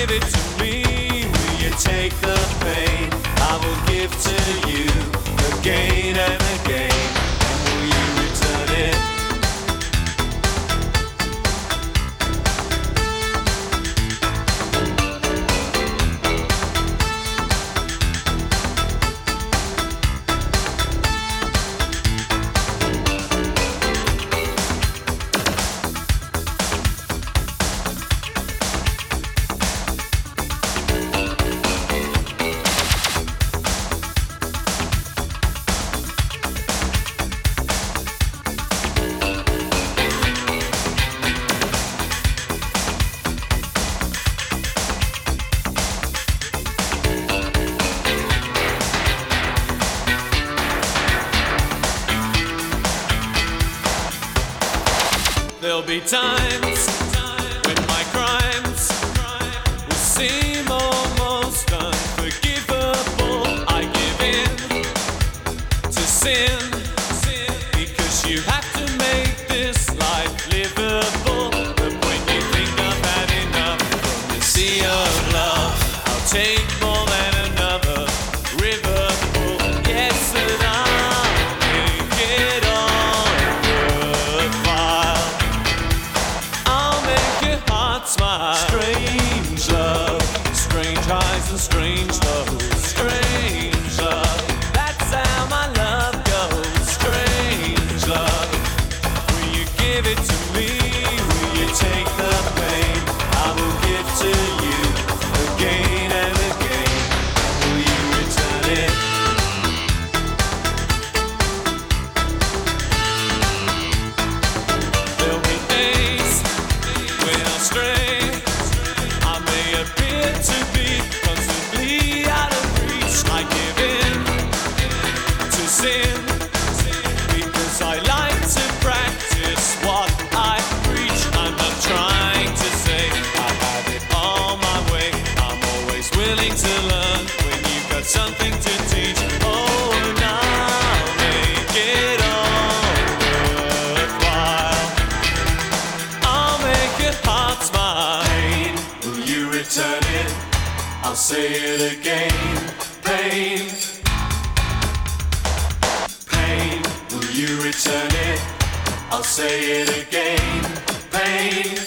give it to me? Will you take the pain I will give to you again and again? And will you return it? There'll be times when my crimes will seem almost unforgivable. I give in to sin because you have to make this life livable. But when you think I've had enough from the sea of love, I'll take more than another river full. Yes, and I'll make it all worthwhile. Smile. Strange love, strange highs and strange lows. Strange love, that's how my love goes. Strange love, will you give it to me? Will you take the pain I will give to you again and again? Will you return it? There'll be days when I stray. Appear to be constantly out of reach. I give in to sin because I like to practice what I preach. I'm not trying to say I have it all my way. I'm always willing to learn when you've got something to teach. Oh, now make it all worthwhile. I'll make your heart smile. Will you return it? I'll say it again. Pain, pain. Will you return it? I'll say it again. Pain.